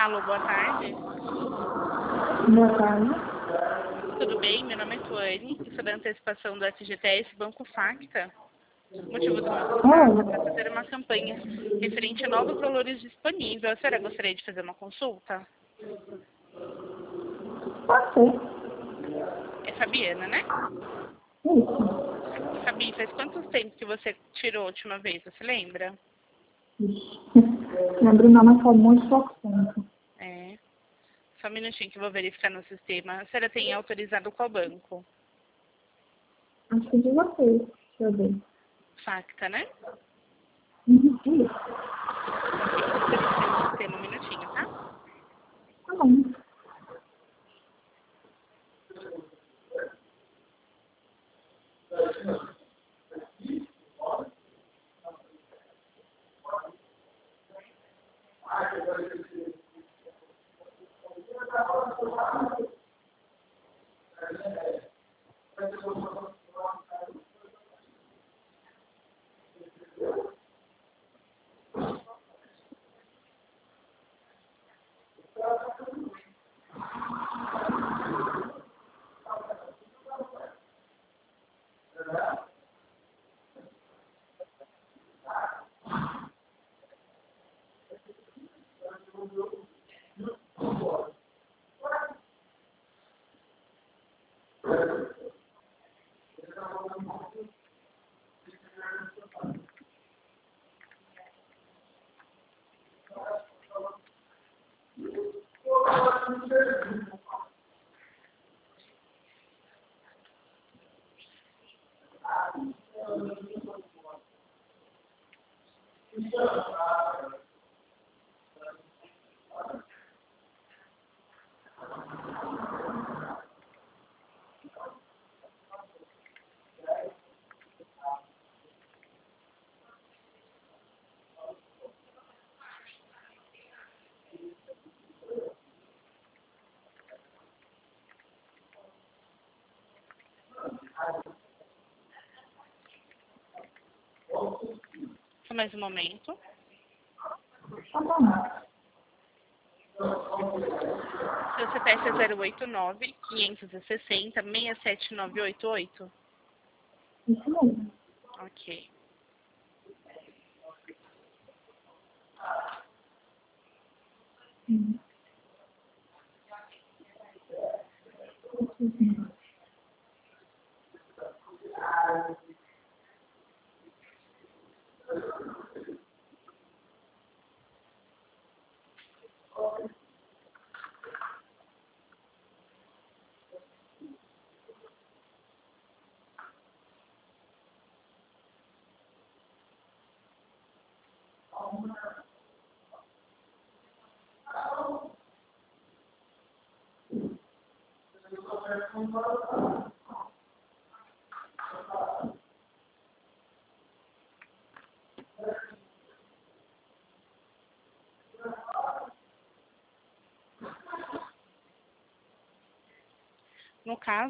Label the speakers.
Speaker 1: Alô, boa tarde.
Speaker 2: Boa tarde.
Speaker 1: Tudo bem? Meu nome é Tuane, sou da antecipação do FGTS Banco Facta. O motivo do meu contato é para fazer uma campanha referente a novos valores disponíveis. A senhora gostaria de fazer uma consulta?
Speaker 2: Pode ser.
Speaker 1: É Fabiana, né?
Speaker 2: Isso.
Speaker 1: Fabi, faz quanto tempo que você tirou a última vez? Você lembra?
Speaker 2: Lembro não, mas faz muito pouco tempo.
Speaker 1: É. Só um minutinho que eu vou verificar no sistema. A senhora tem autorizado qual banco?
Speaker 2: Acho que de vocês. Deixa eu ver.
Speaker 1: Facta, né?
Speaker 2: Isso.
Speaker 1: Ok, vou verificar no sistema um minutinho, tá?
Speaker 2: Tá bom.
Speaker 1: Só mais um momento.
Speaker 2: Tá bom.
Speaker 1: Seu CPF é 089-560-67988.
Speaker 2: Isso mesmo.
Speaker 1: Ok.
Speaker 2: Isso mesmo.
Speaker 1: No caso,